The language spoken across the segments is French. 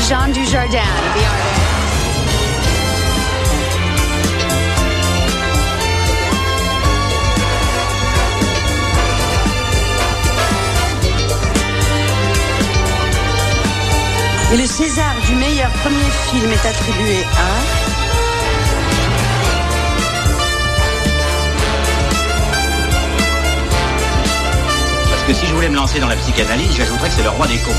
Jean Dujardin, the artist. Et le César du meilleur premier film est attribué à... Parce que si je voulais me lancer dans la psychanalyse, j'ajouterais que c'est le roi des cons.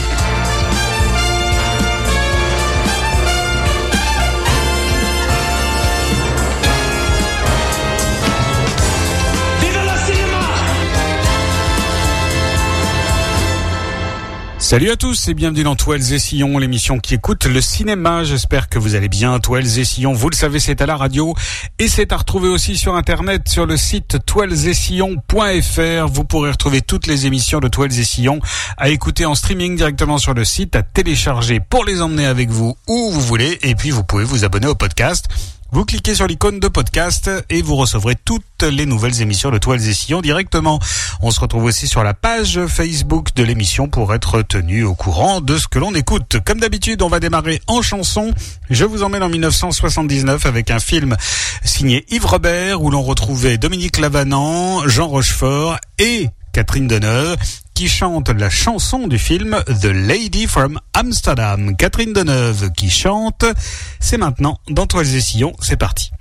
Salut à tous et bienvenue dans Toiles et Sillons, l'émission qui écoute le cinéma. J'espère que vous allez bien. Toiles et Sillons, vous le savez, c'est à la radio et c'est à retrouver aussi sur internet sur le site toilesetSillons.fr. Vous pourrez retrouver toutes les émissions de Toiles et Sillons à écouter en streaming directement sur le site, à télécharger pour les emmener avec vous où vous voulez, et puis vous pouvez vous abonner au podcast. Vous cliquez sur l'icône de podcast et vous recevrez toutes les nouvelles émissions de Toiles et Sillons directement. On se retrouve aussi sur la page Facebook de l'émission pour être tenu au courant de ce que l'on écoute. Comme d'habitude, on va démarrer en chanson. Je vous emmène en 1979 avec un film signé Yves Robert où l'on retrouvait Dominique Lavanant, Jean Rochefort et Catherine Deneuve qui chante la chanson du film The Lady from Amsterdam. Catherine Deneuve qui chante, c'est maintenant dans Toiles et Sillons, c'est parti.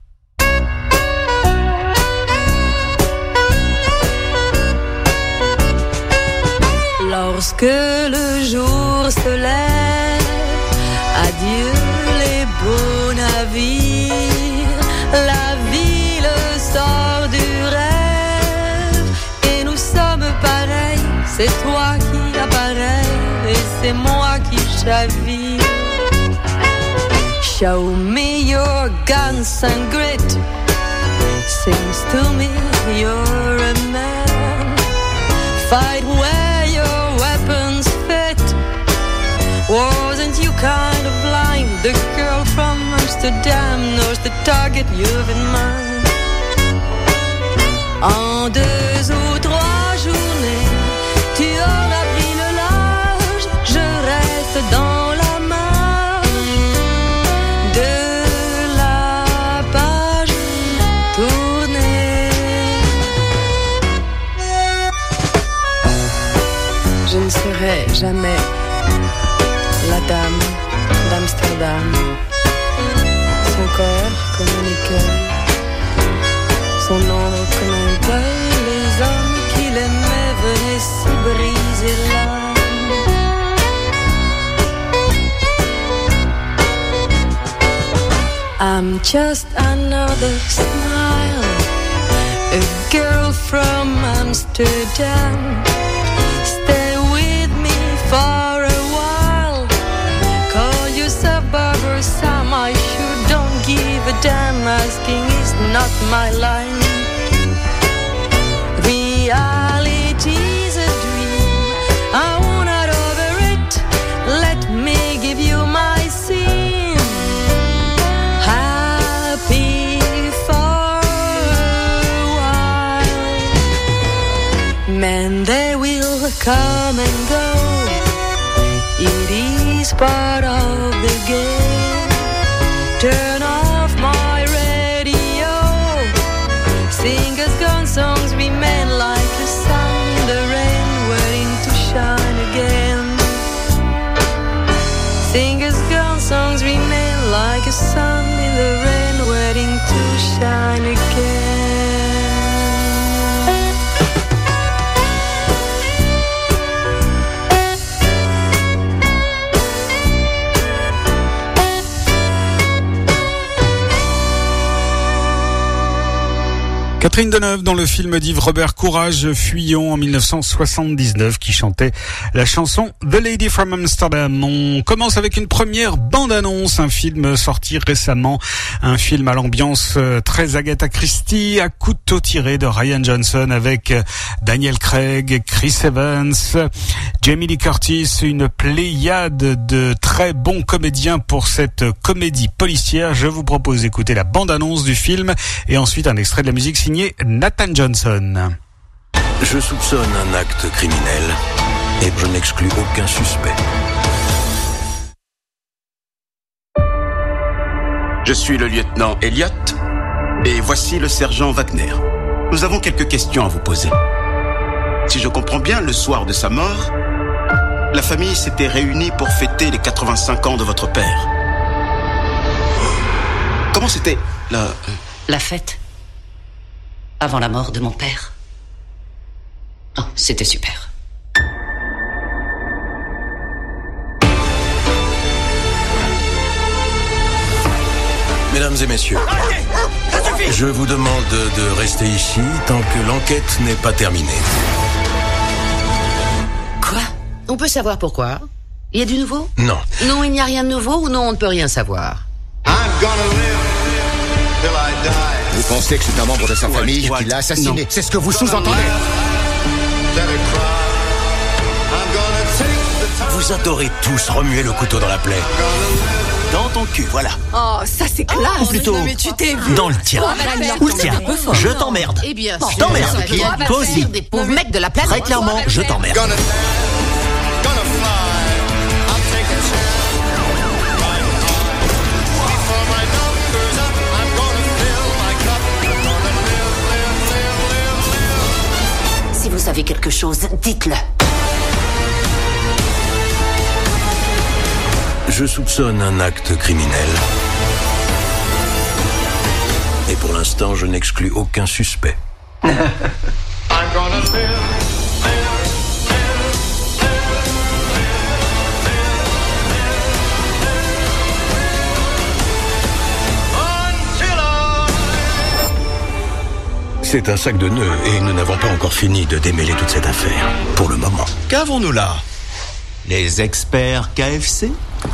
Lorsque le jour se lève, adieu les beaux navires, la ville sort du rêve et nous sommes pareils. C'est toi qui apparais et c'est moi qui chavire. Show me your guns and grit. Seems to me you're a man. Fight where your weapons fit. Wasn't you kind of blind? The girl from Amsterdam knows the target you've in mind. En 2 ou 3 journées tu auras pris le large, je reste dans la marge de la page tournée. Je ne serai jamais la dame d'Amsterdam. Son corps comme un écueil, son ombre comme un deuil, les hommes qu'il aimait venaient s'y briser l'âme. I'm just another smile, a girl from Amsterdam. Stay with me for a while. Call yourself Barbara Sam, I sure don't give a damn. Asking is not my line. Reality's a dream, I want out over it. Let me give you my scene. Happy for a while. Men, they will come and go. It is part of the game. Turn off my radio. Singers gone, songs remain like the sun in the rain, waiting to shine again. Singers gone, songs remain like a sun in the rain, waiting to shine again. Catherine Deneuve dans le film d'Yves Robert Courage Fuyons en 1979 qui chantait la chanson The Lady from Amsterdam. On commence avec une première bande-annonce, un film sorti récemment, un film à l'ambiance très Agatha Christie, à couteau tiré de Rian Johnson avec Daniel Craig, Chris Evans, Jamie Lee Curtis, une pléiade de très bons comédiens pour cette comédie policière. Je vous propose d'écouter la bande-annonce du film et ensuite un extrait de la musique signé Nathan Johnson. Je soupçonne un acte criminel et je n'exclus aucun suspect. Je suis le lieutenant Elliot et voici le sergent Wagner. Nous avons quelques questions à vous poser. Si je comprends bien, le soir de sa mort, la famille s'était réunie pour fêter les 85 ans de votre père. Comment c'était la fête avant la mort de mon père? Oh, c'était super. Mesdames et messieurs, je vous demande de rester ici tant que l'enquête n'est pas terminée. Quoi? On peut savoir pourquoi? Il y a du nouveau? Non. Non, il n'y a rien de nouveau ou non, on ne peut rien savoir? Vous pensez que c'est un membre de sa famille qui l'a assassiné? C'est ce que vous sous-entendez? Vous adorez tous remuer le couteau dans la plaie. Dans ton cul, voilà. Oh, ça c'est classe. Ou plutôt, non, mais tu t'es vu. dans le tien. Ou le tien. Je t'emmerde. Eh bien, Je t'emmerde. Toi aussi. Des pauvres mecs de la planète. Très clairement, je t'emmerde. Si vous savez quelque chose, dites-le. Je soupçonne un acte criminel. Et pour l'instant, je n'exclus aucun suspect. C'est un sac de nœuds et nous n'avons pas encore fini de démêler toute cette affaire, pour le moment. Qu'avons-nous là? Les experts KFC?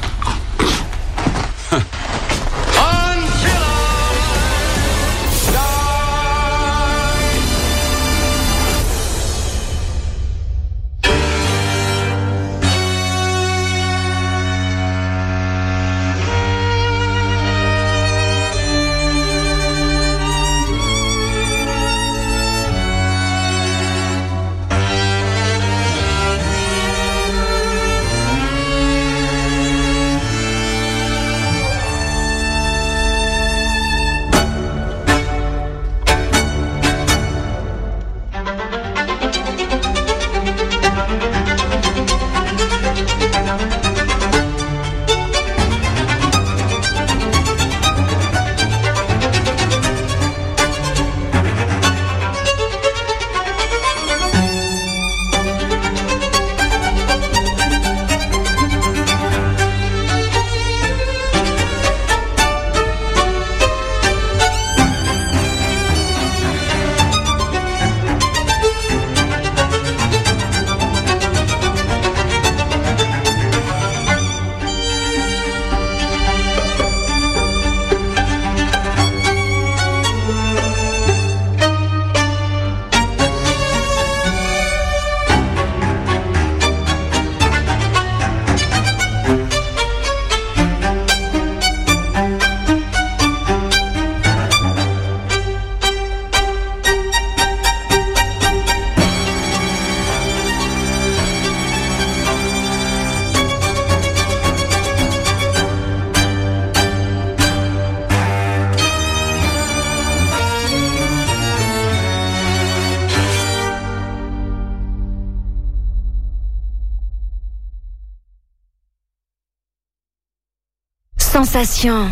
Sensation.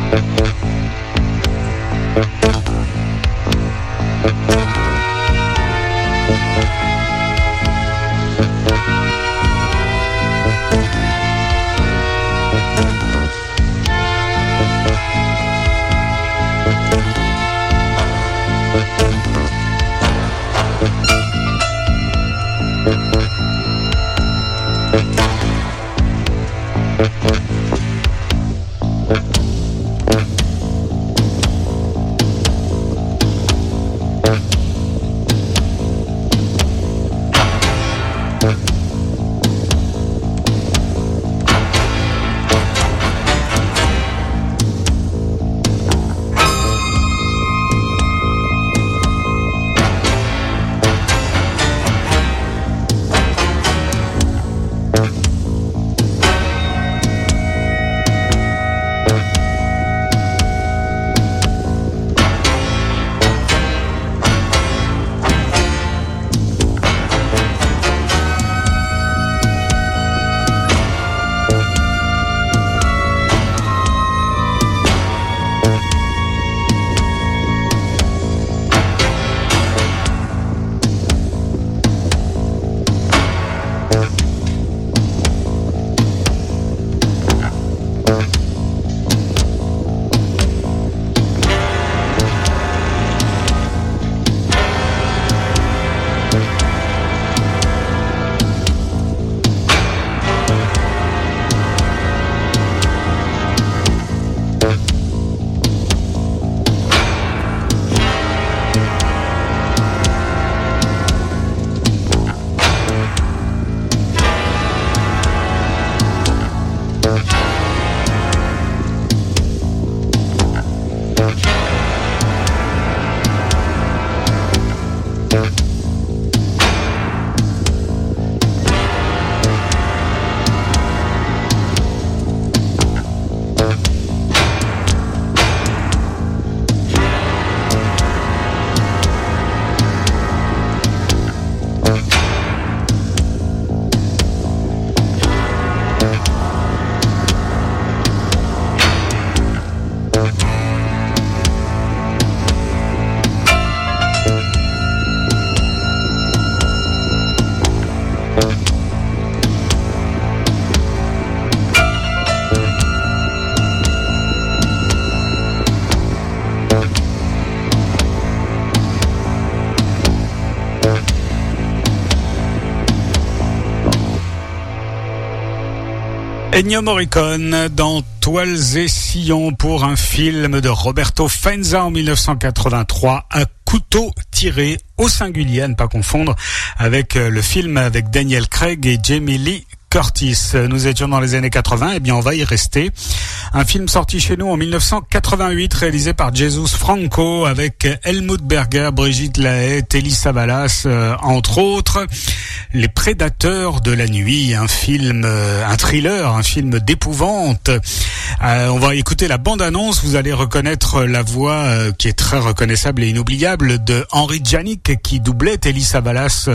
Ennio Morricone dans Toiles et Sillons pour un film de Roberto Faenza en 1983, Un couteau tiré au singulier, à ne pas confondre avec le film avec Daniel Craig et Jamie Lee Curtis. Nous étions dans les années 80, et bien on va y rester. Un film sorti chez nous en 1988, réalisé par Jesus Franco, avec Helmut Berger, Brigitte Lahaie, Telly Savalas, entre autres. Les Prédateurs de la nuit, un film, un thriller, un film d'épouvante. On va écouter la bande-annonce, vous allez reconnaître la voix qui est très reconnaissable et inoubliable de Henri Djanik, qui doublait Telly Savalas,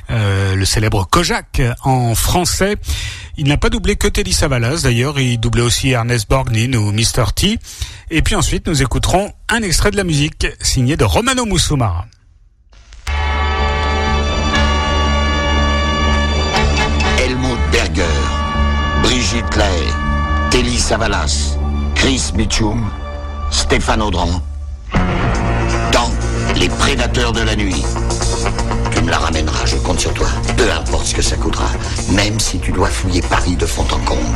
le célèbre Kojak en français. Il n'a pas doublé que Telly Savalas, d'ailleurs, il doublait aussi Ernest Borgnine ou Mr. T. Et puis ensuite, nous écouterons un extrait de la musique signé de Romano Musumara. Helmut Berger, Brigitte Lahaie, Telly Savalas, Chris Mitchum, Stéphane Audran. Dans Les Prédateurs de la nuit. Tu me la ramèneras, je compte sur toi. Peu importe ce que ça coûtera. Même si tu dois fouiller Paris de fond en comble.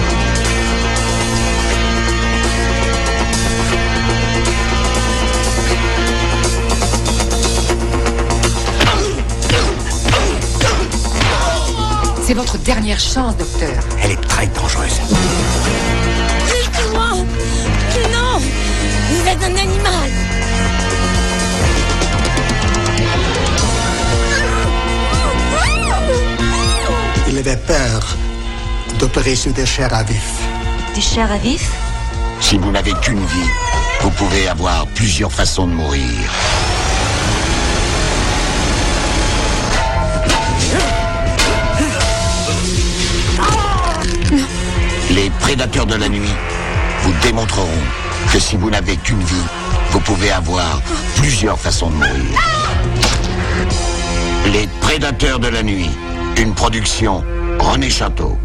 C'est votre dernière chance, docteur. Elle est très dangereuse. Laissez-moi. Non. Vous êtes un animal. Il avait peur d'opérer sur des chairs à vif. Des chairs à vif? Si vous n'avez qu'une vie, vous pouvez avoir plusieurs façons de mourir. Les Prédateurs de la nuit vous démontreront que si vous n'avez qu'une vie, vous pouvez avoir plusieurs façons de mourir. Les Prédateurs de la nuit, une production René Château.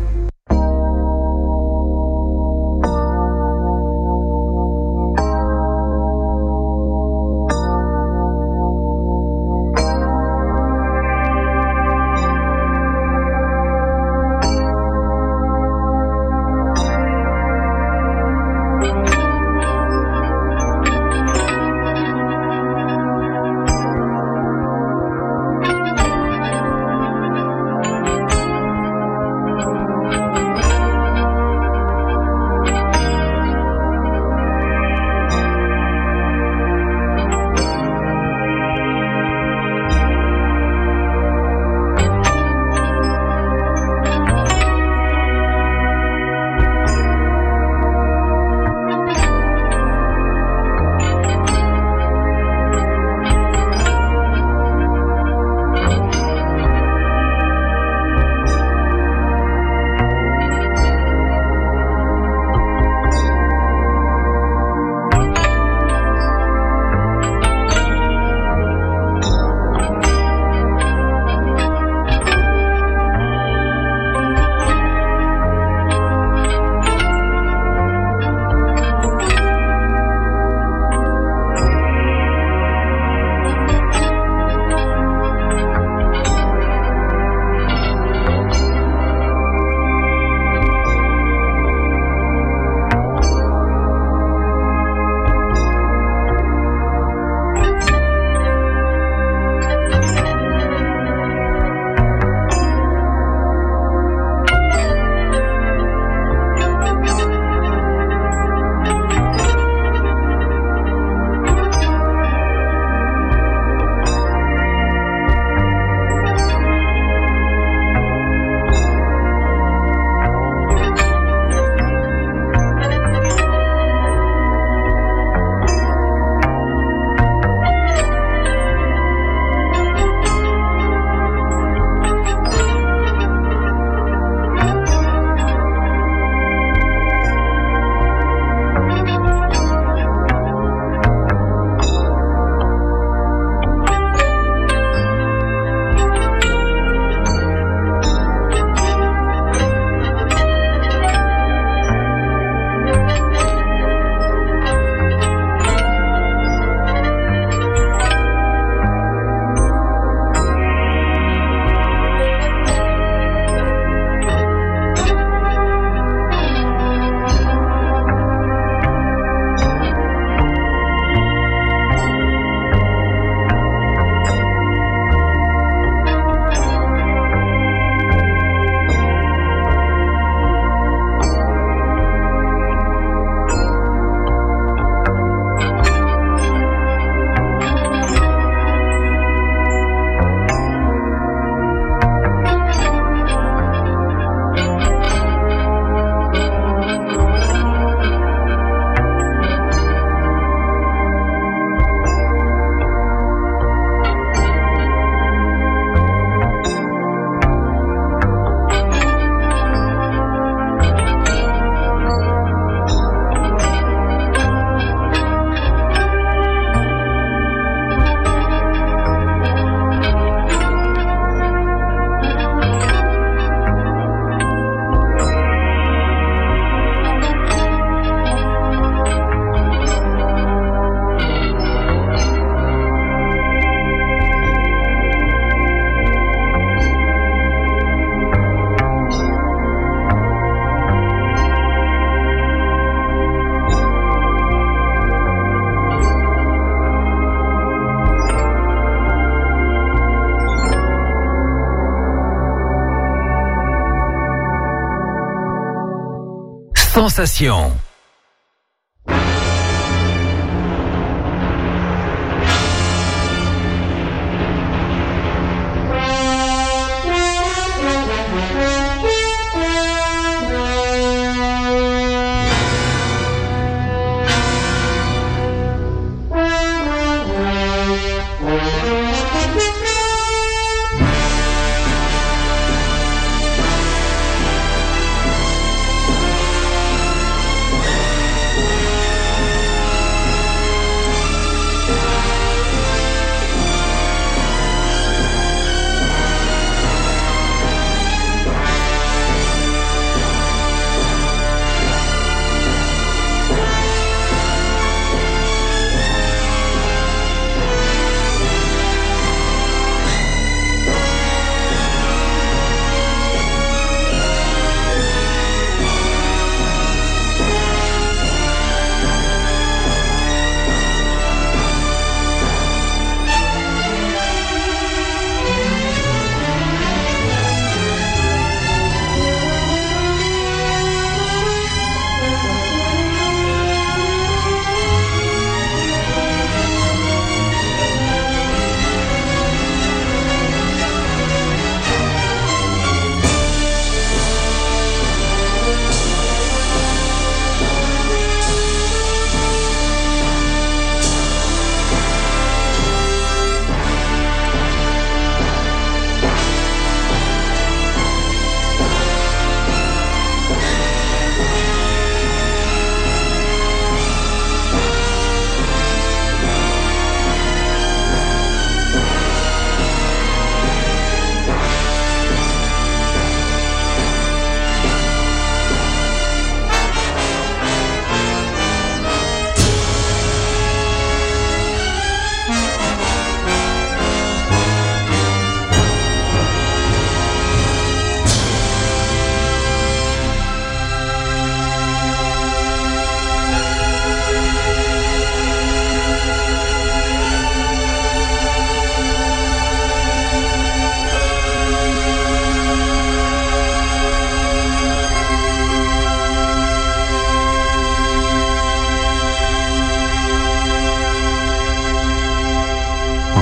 Sensation.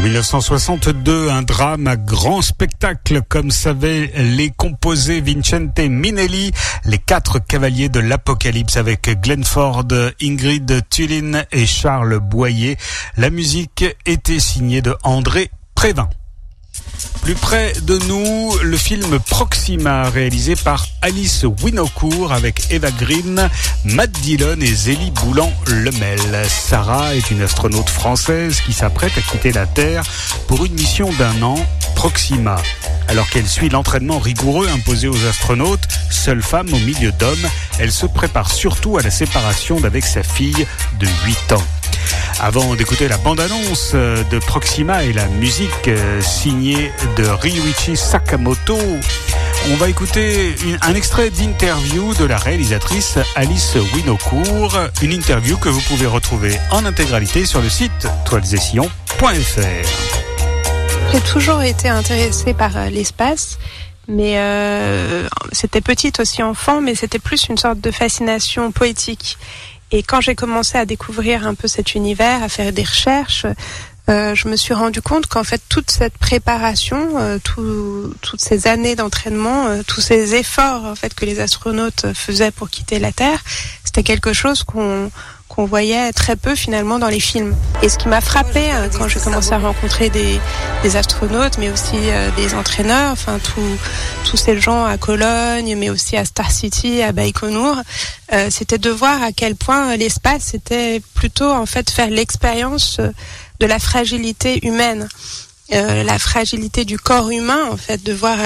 1962, un drame à grand spectacle comme savaient les composer Vincente Minnelli, les 4 cavaliers de l'Apocalypse avec Glenn Ford, Ingrid Tullin et Charles Boyer. La musique était signée de André Prévin. Plus près de nous, le film Proxima, réalisé par Alice Winocourt avec Eva Green, Matt Dillon et Zélie Boulan-Lemel. Sarah est une astronaute française qui s'apprête à quitter la Terre pour une mission d'1 an, Proxima. Alors qu'elle suit l'entraînement rigoureux imposé aux astronautes, seule femme au milieu d'hommes, elle se prépare surtout à la séparation d'avec sa fille de 8 ans. Avant d'écouter la bande-annonce de Proxima et la musique signée de Ryuichi Sakamoto, on va écouter un extrait d'interview de la réalisatrice Alice Winocourt, une interview que vous pouvez retrouver en intégralité sur le site toilesetsillons.fr. J'ai toujours été intéressée par l'espace, mais c'était petite aussi enfant, mais c'était plus une sorte de fascination poétique. Et quand j'ai commencé à découvrir un peu cet univers, à faire des recherches, je me suis rendu compte qu'en fait toute cette préparation, toutes ces années d'entraînement, tous ces efforts en fait que les astronautes faisaient pour quitter la Terre, c'était quelque chose qu'on voyait très peu finalement dans les films. Et ce qui m'a frappé quand j'ai commencé à rencontrer des astronautes, mais aussi des entraîneurs, enfin tous ces gens à Cologne, mais aussi à Star City, à Baïkonour, c'était de voir à quel point l'espace c'était plutôt en fait faire l'expérience de la fragilité humaine, la fragilité du corps humain en fait, de voir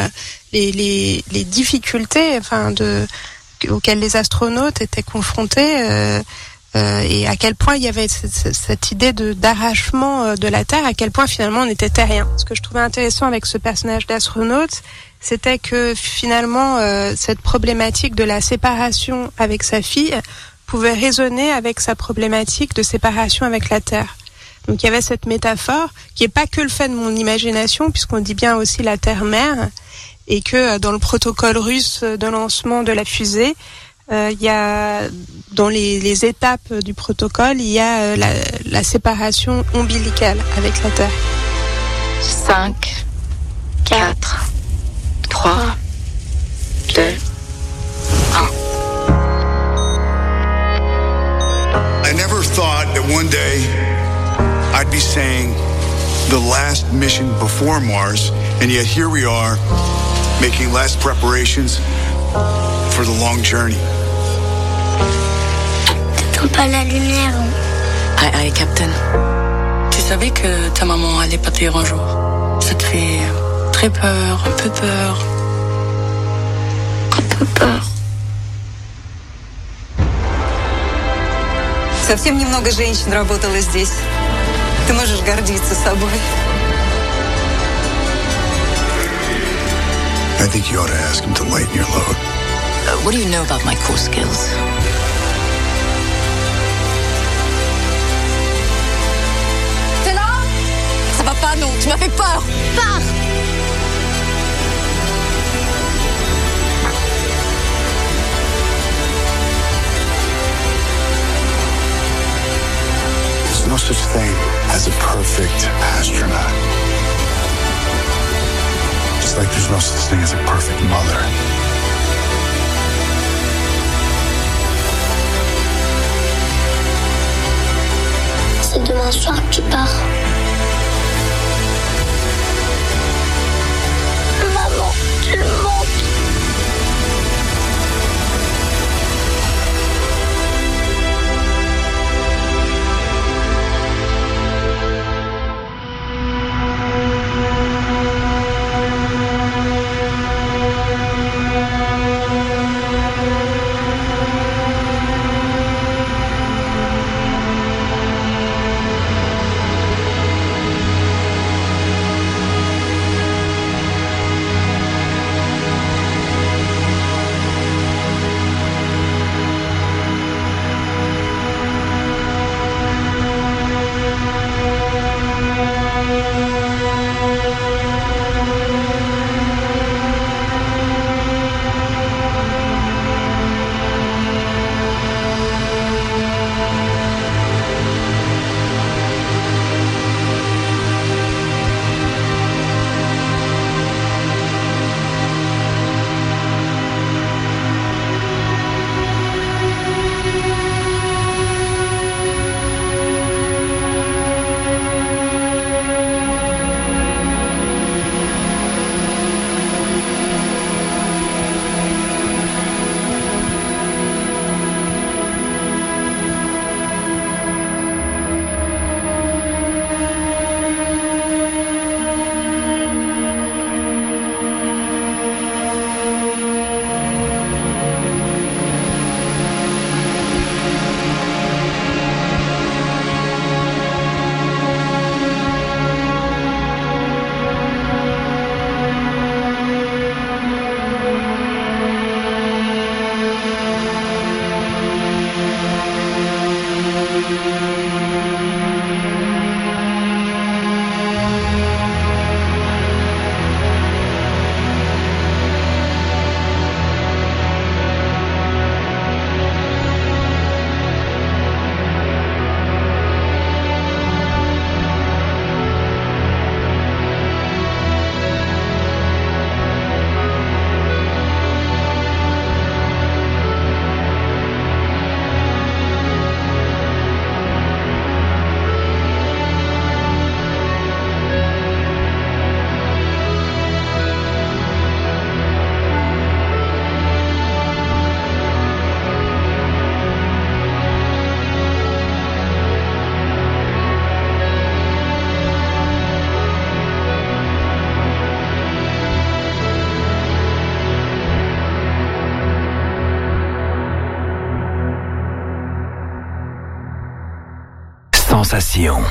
les difficultés, enfin auxquelles les astronautes étaient confrontés. Et à quel point il y avait cette idée d'arrachement de la Terre, à quel point finalement on était terrien. Ce que je trouvais intéressant avec ce personnage d'astronaute, c'était que finalement cette problématique de la séparation avec sa fille pouvait résonner avec sa problématique de séparation avec la Terre. Donc il y avait cette métaphore qui est pas que le fait de mon imagination, puisqu'on dit bien aussi la Terre-mère, et que dans le protocole russe de lancement de la fusée, il y a dans les étapes du protocole, il y a la séparation ombilicale avec la Terre. 5, 4, 3, 2, 1. I never thought that one day I'd be saying the last mission before Mars, and yet here we are making last preparations for the long journey. Pas la lumière. Aïe, aïe, Captain. Tu savais que ta maman allait partir un jour? Ça te fait très peur, un peu peur. Un peu peur. Совсем немного женщин работало здесь. Ты можешь гордиться собой. I think you ought to ask him to lighten your load. What do you know about my core skills? Ça va pas, non, tu m'as fait peur. Pars. There's no such thing as a perfect astronaut. Just like there's no such thing as a perfect mother. C'est demain soir que tu pars. Maman, tu le montes. Sensation.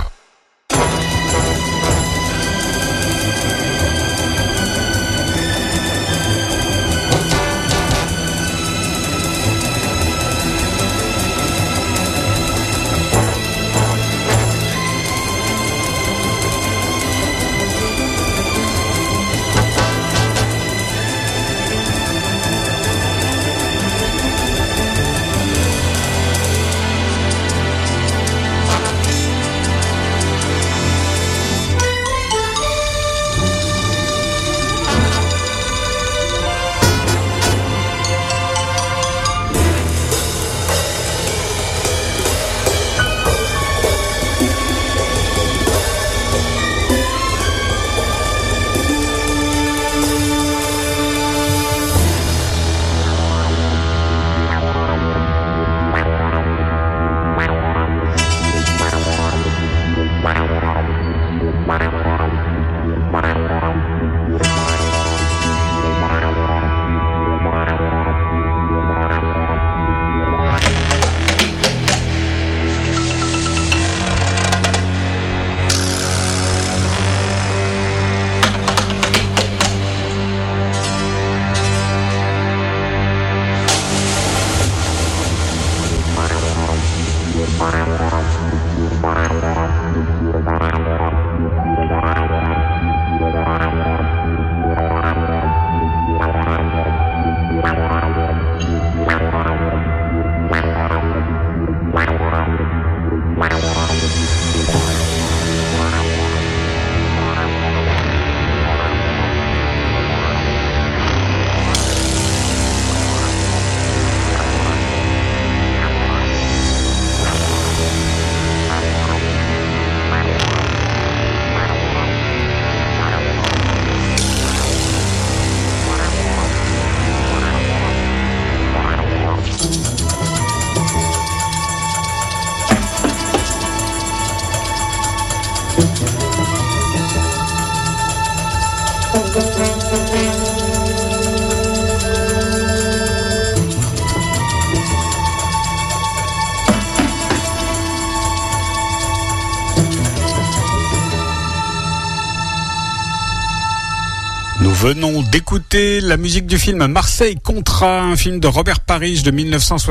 Nous venons d'écouter la musique du film Marseille Contrat, un film de Robert Parrish de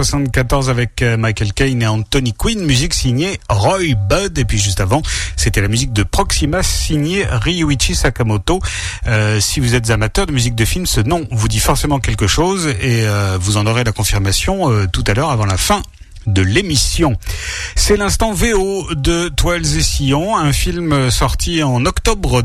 1974 avec Michael Caine et Anthony Quinn, musique signée Roy Budd. Et puis juste avant, c'était la musique de Proxima signée Ryuichi Sakamoto. Si vous êtes amateur de musique de film, ce nom vous dit forcément quelque chose et vous en aurez la confirmation tout à l'heure avant la fin de l'émission. C'est l'instant VO de Toiles et Sillons, un film sorti en octobre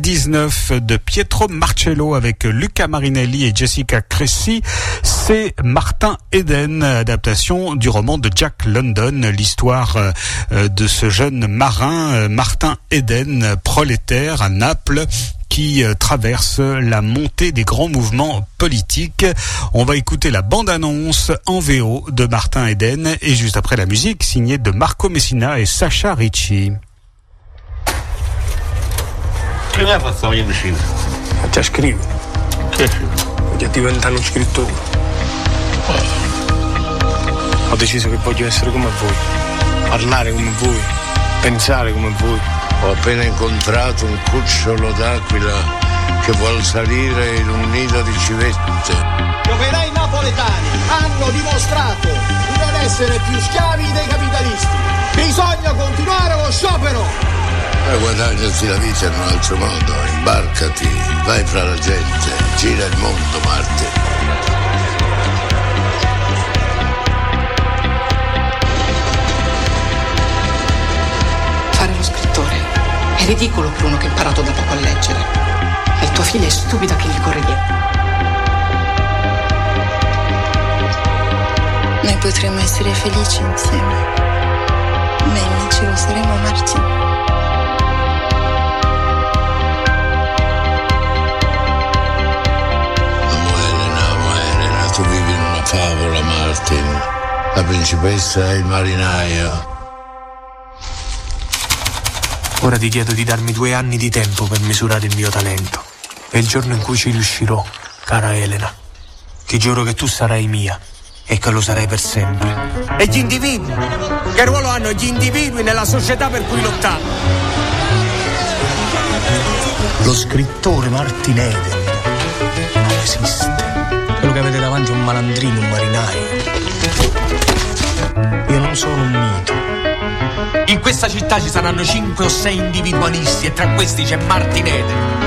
2019 de Pietro Marcello avec Luca Marinelli et Jessica Cresci. C'est Martin Eden, adaptation du roman de Jack London, l'histoire de ce jeune marin Martin Eden, prolétaire à Naples, qui traverse la montée des grands mouvements politiques. On va écouter la bande-annonce en VO de Martin Eden et juste après la musique signée de Marco Messina e Sasha Ricci. Che ne ha fatto io vicino? Già scrivi. Che scrivi? Voglio diventare uno scrittore. Ho deciso che voglio essere come voi, parlare come voi, pensare come voi. Ho appena incontrato un cucciolo d'aquila che vuol salire in un nido di civette. Gli operai napoletani hanno dimostrato di non essere più schiavi dei capitalisti. sciopero! Guadagnati la vita in un altro modo, imbarcati, vai fra la gente, gira il mondo, Martin. Fare lo scrittore è ridicolo per uno che ha imparato da poco a leggere. E tua figlia è stupida che gli corre dietro. Noi potremmo essere felici insieme. Manny, ce lo saremo, Martin. Amo Elena, tu vivi in una favola, Martin. La principessa e il marinaio. Ora ti chiedo di darmi 2 anni di tempo per misurare il mio talento. E il giorno in cui ci riuscirò, cara Elena, ti giuro che tu sarai mia e che lo sarai per sempre. E gli individui? Che ruolo hanno gli individui nella società per cui lottare? Lo scrittore Martin Eden non esiste. Quello che avete davanti è un malandrino, un marinaio. Io non sono un mito. In questa città ci saranno 5 o 6 individualisti e tra questi c'è Martin Eden.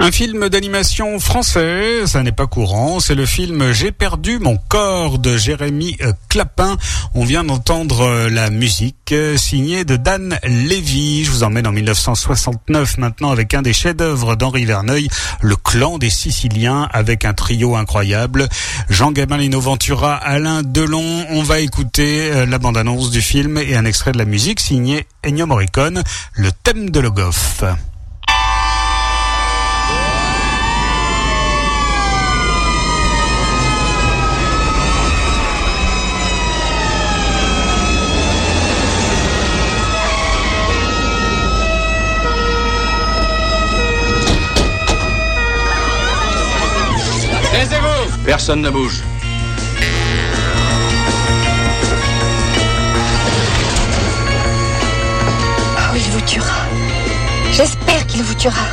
Un film d'animation français, ça n'est pas courant, c'est le film J'ai perdu mon corps de Jérémy Clapin. On vient d'entendre la musique signée de Dan Levy. Je vous emmène en 1969 maintenant avec un des chefs-d'œuvre d'Henri Verneuil, Le Clan des Siciliens, avec un trio incroyable. Jean Gabin, Lino Ventura, Alain Delon. On va écouter la bande-annonce du film et un extrait de la musique signée Ennio Morricone, le thème de Logoff. Taisez-vous! Personne ne bouge. Oh, il vous tuera. J'espère qu'il vous tuera.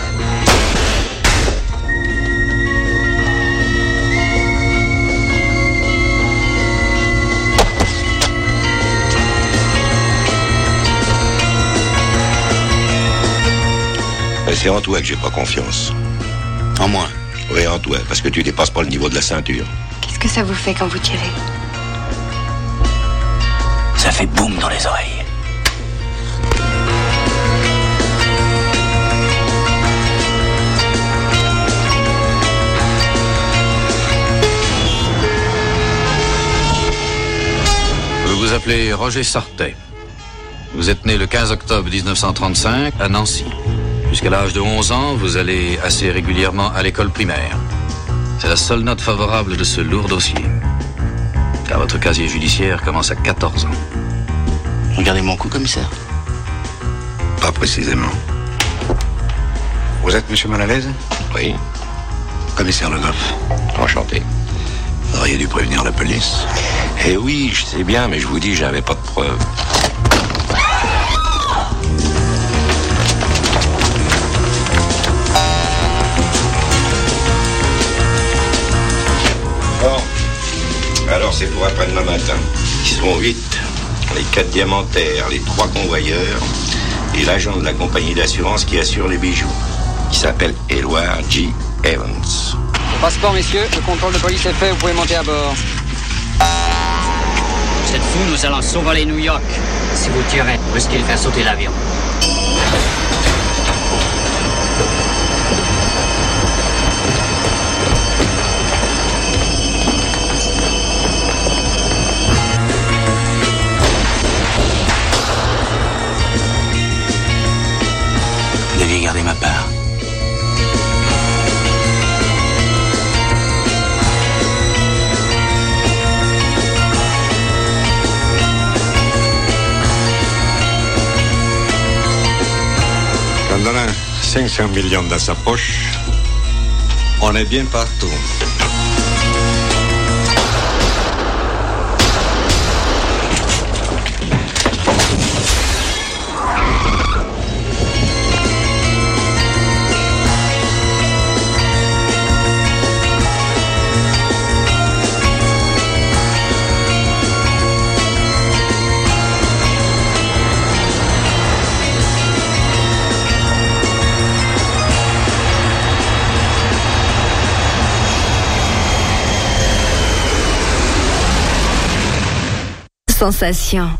C'est en toi que j'ai pas confiance. En moi? Oui, en toi, parce que tu dépasses pas le niveau de la ceinture. Qu'est-ce que ça vous fait quand vous tirez? Ça fait boum dans les oreilles. Vous vous appelez Roger Sartet. Vous êtes né le 15 octobre 1935 à Nancy. Jusqu'à l'âge de 11 ans, vous allez assez régulièrement à l'école primaire. C'est la seule note favorable de ce lourd dossier. Car votre casier judiciaire commence à 14 ans. Regardez mon cou, commissaire. Pas précisément. Vous êtes monsieur Malalaise? Oui. Commissaire Logoff. Enchanté. Vous auriez dû prévenir la police. Eh oui, je sais bien, mais je vous dis, j'avais pas de preuves. Alors c'est pour après-demain matin. Ils seront 8. Les 4 diamantaires, les 3 convoyeurs et l'agent de la compagnie d'assurance qui assure les bijoux, qui s'appelle Edward G. Evans. Le passeport, messieurs. Le contrôle de police est fait. Vous pouvez monter à bord. Vous êtes fous, nous allons survoler New York. Si vous tirez, vous risquez de faire sauter l'avion. Vous deviez garder ma part. Quand on a 500 millions dans sa poche, on est bien partout. Sensation.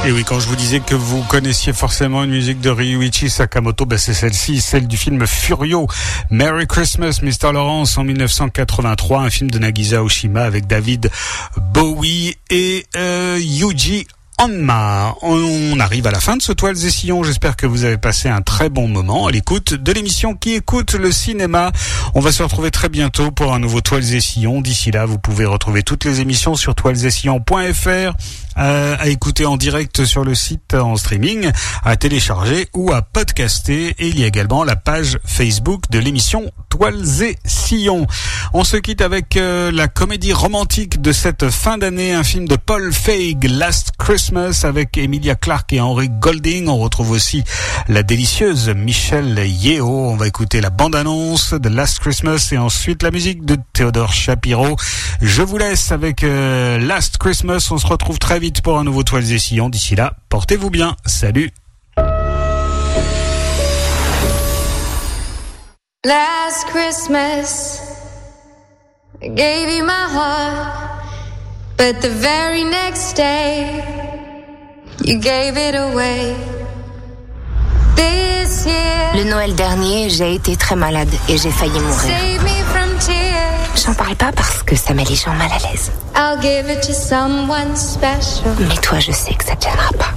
Et oui, quand je vous disais que vous connaissiez forcément une musique de Ryuichi Sakamoto, c'est celle-ci, celle du film Furio, Merry Christmas, Mr. Lawrence, en 1983, un film de Nagisa Oshima avec David Bowie et Yuji Honma. On arrive à la fin de ce Toiles et Sillons. J'espère que vous avez passé un très bon moment à l'écoute de l'émission qui écoute le cinéma. On va se retrouver très bientôt pour un nouveau Toiles et Sillons. D'ici là, vous pouvez retrouver toutes les émissions sur toilesetSillons.fr, à écouter en direct sur le site en streaming, à télécharger ou à podcaster. Et il y a également la page Facebook de l'émission Toiles et Sillons. On se quitte avec la comédie romantique de cette fin d'année, un film de Paul Feig, Last Christmas, avec Emilia Clarke et Henry Golding. On retrouve aussi la délicieuse Michelle Yeoh. On va écouter la bande-annonce de Last Christmas et ensuite la musique de Théodore Shapiro. Je vous laisse avec Last Christmas. On se retrouve très vite pour un nouveau Toiles et Sillons. D'ici là, portez-vous bien. Salut. Last Christmas, I gave you my heart, but the very next day, you gave it away. This year, le Noël dernier, j'ai été très malade et j'ai failli mourir. save me from tears. J'en parle pas parce que ça met les gens mal à l'aise. I'll give it to someone special. Mais toi, je sais que ça te gênera pas.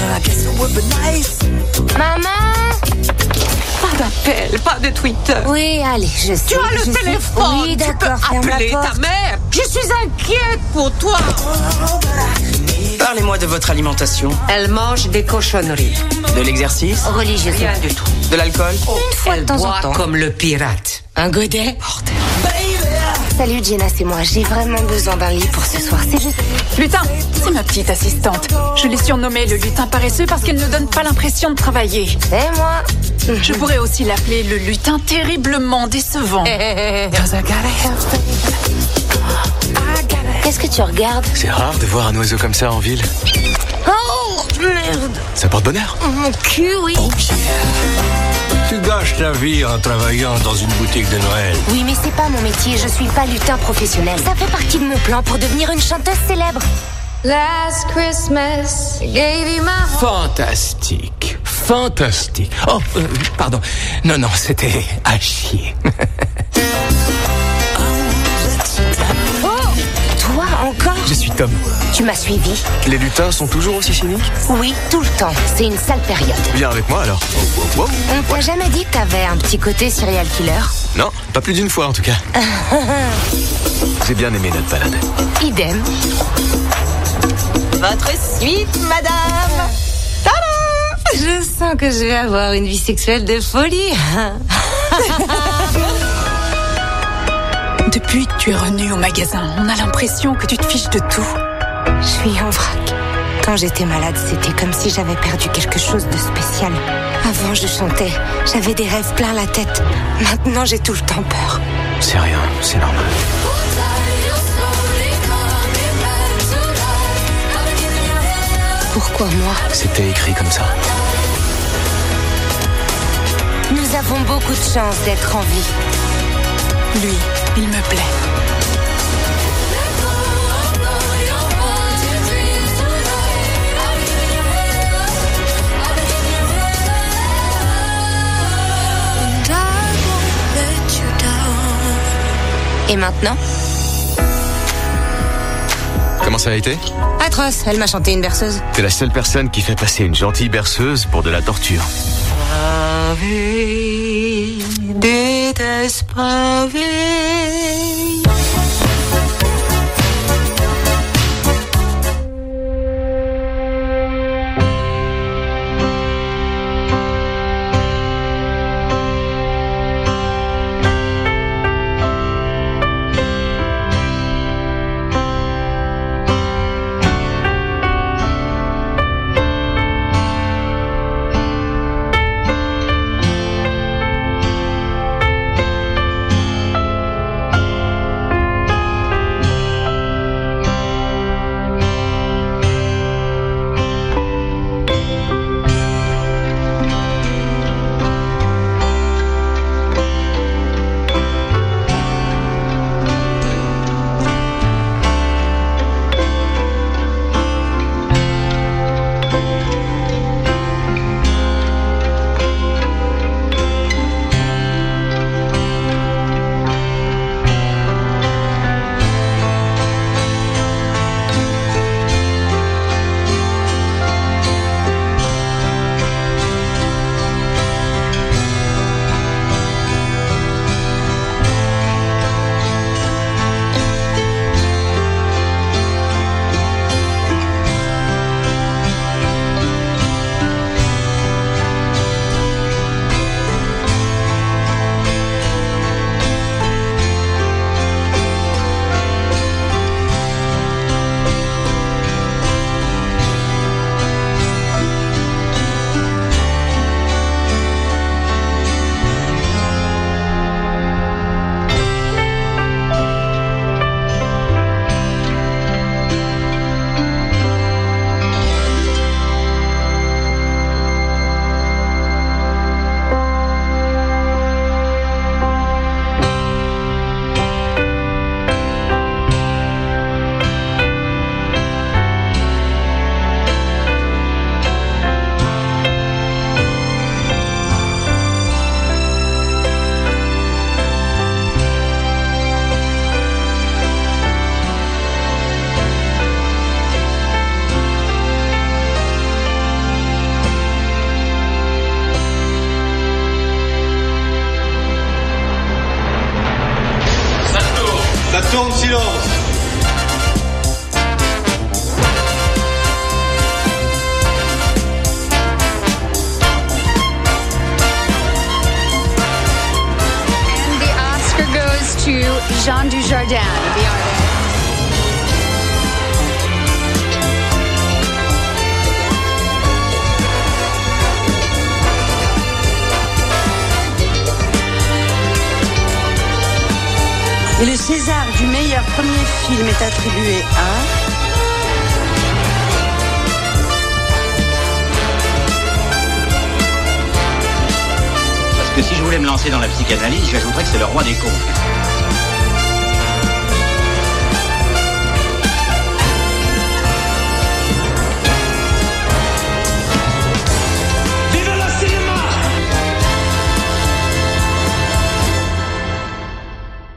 Maman! Pas d'appel, pas de Twitter. Oui, allez, je sais. Tu as le téléphone. Oui, d'accord, tu peux appeler ta mère. Je suis inquiète pour toi. Parlez-moi de votre alimentation. Elle mange des cochonneries. De l'exercice. Religieusement. Rien du tout. De l'alcool. Une fois de temps en temps. Comme le pirate. Un godet. Salut Gina, c'est moi. J'ai vraiment besoin d'un lit pour ce soir. C'est juste... Lutin, c'est ma petite assistante. Je l'ai surnommée le lutin paresseux parce qu'elle ne donne pas l'impression de travailler. Et moi? Je pourrais aussi l'appeler le lutin terriblement décevant. Qu'est-ce que tu regardes? C'est rare de voir un oiseau comme ça en ville. Oh, merde. Ça porte bonheur. Mon cul, oui. Tu gâches ta vie en travaillant dans une boutique de Noël. Oui, mais c'est pas mon métier. Je suis pas lutin professionnel. Ça fait partie de mon plan pour devenir une chanteuse célèbre. Last Christmas, I gave you my heart. Fantastique. Fantastique. Oh, pardon. Non, c'était à chier. Toi encore? Je suis Tom. Tu m'as suivi? Les lutins sont toujours aussi cyniques? Oui, tout le temps. C'est une sale période. Viens avec moi alors. Wow. On t'a jamais dit que t'avais un petit côté serial killer? Non, pas plus d'une fois en tout cas. J'ai bien aimé notre balade. Idem. Votre suite, madame. Tada! Je sens que je vais avoir une vie sexuelle de folie. Depuis que tu es revenu au magasin, on a l'impression que tu te fiches de tout. Je suis en vrac. Quand j'étais malade, c'était comme si j'avais perdu quelque chose de spécial. Avant, je chantais. J'avais des rêves plein la tête. Maintenant, j'ai tout le temps peur. C'est rien, c'est normal. Pourquoi moi? C'était écrit comme ça. Nous avons beaucoup de chance d'être en vie. Lui, il me plaît. Et maintenant? Comment ça a été? Atroce, elle m'a chanté une berceuse. T'es la seule personne qui fait passer une gentille berceuse pour de la torture. silence. And the Oscar goes to Jean Dujardin, the artist. Et le César du meilleur premier film est attribué à... Parce que si je voulais me lancer dans la psychanalyse, j'ajouterais que c'est le roi des cons.